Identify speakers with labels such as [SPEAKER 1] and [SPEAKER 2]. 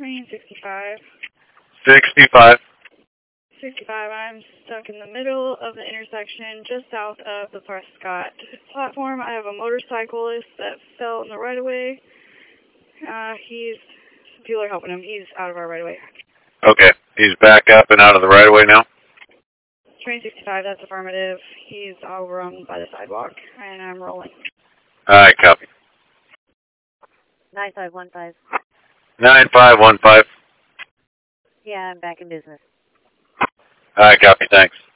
[SPEAKER 1] Train 65.
[SPEAKER 2] 65.
[SPEAKER 1] 65, I'm stuck in the middle of the intersection just south of the Prescott platform. I have a motorcyclist that fell in the right-of-way. People are helping him. He's out of our right-of-way.
[SPEAKER 2] Okay. He's back up and out of the right-of-way now?
[SPEAKER 1] Train 65, that's affirmative. He's over on by the sidewalk, and I'm rolling.
[SPEAKER 2] All right, copy.
[SPEAKER 3] 9515.
[SPEAKER 2] 9515.
[SPEAKER 3] Yeah, I'm back in business.
[SPEAKER 2] All right, copy. Thanks.